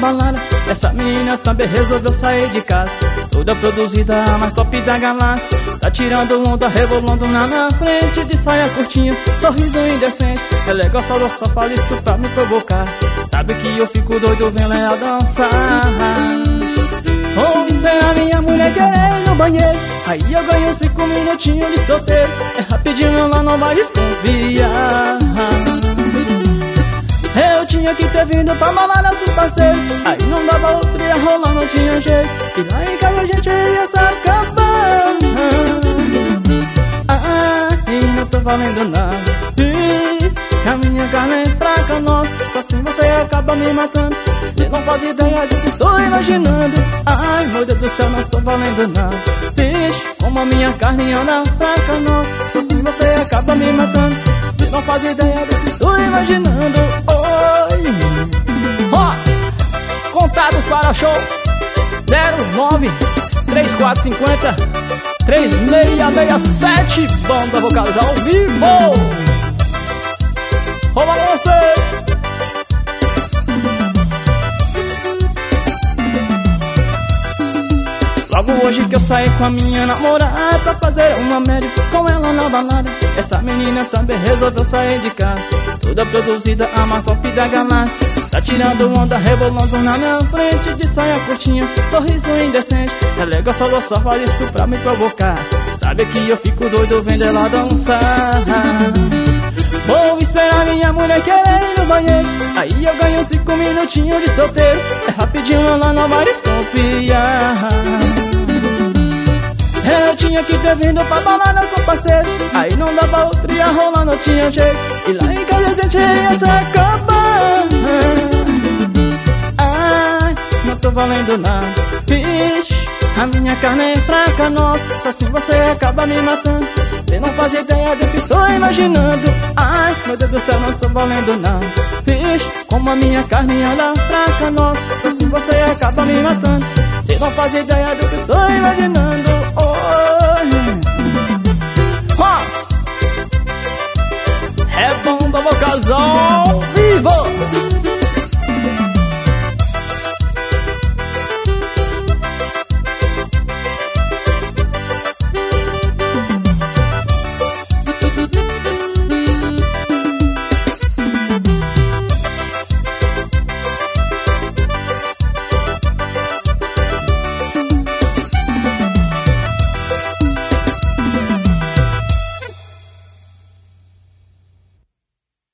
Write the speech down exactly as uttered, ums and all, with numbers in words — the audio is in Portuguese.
balada. Essa menina também resolveu sair de casa, toda produzida, a mais top da galáxia. Tá tirando onda, rebolando na minha frente, de saia curtinha, sorriso indecente. Ela é gostosa, só fala isso pra me provocar. Sabe que eu fico doido vendo ela dançar. Vou esperar minha mulher querer ir no banheiro, aí eu ganho cinco minutinhos de solteiro. É rapidinho, ela não vai desconfiar. Eu tinha que ter vindo pra balada com o parceiro, aí não dava outro, ia rolar, não tinha jeito. E lá em casa a gente ia se acabar. Ai, não tô valendo nada. E a minha carne é fraca, nossa, assim você acaba me matando. Eu não faço ideia do que estou imaginando. Ai, meu Deus do céu, não estou valendo nada. Vixe, como a minha carne anda fraca, nossa, assim você acaba me matando. Eu não faço ideia do que estou imaginando. Oi, ó, oh, contados para show zero nove três quatro cinco zero três seis seis sete. Banda Vocais ao vivo. Olá você. Logo hoje que eu saí com a minha namorada pra fazer uma média com ela na balada. Essa menina também resolveu sair de casa, toda produzida, a mais top da galáxia. Tá tirando onda, rebolando na minha frente, de saia curtinha, sorriso indecente. Ela é gostosa, só faz isso pra me provocar. Sabe que eu fico doido vendo ela dançar. Vou esperar minha mulher querer ir no banheiro, aí eu ganho cinco minutinhos de solteiro. É rapidinho, ela não vai desconfiar. Eu tinha que ter vindo pra balada com o parceiro, aí não dava outro, ia rolar, não tinha jeito. E lá em casa a gente ia se acabar. Ai, não tô valendo nada. Vixe, a minha carne é fraca, nossa, assim você acaba me matando. Você não faz ideia do que estou imaginando. Ai, meu Deus do céu, não estou valendo nada. Vixe, como a minha carne anda fraca, nossa, assim você acaba me matando. Você não faz ideia do que estou imaginando.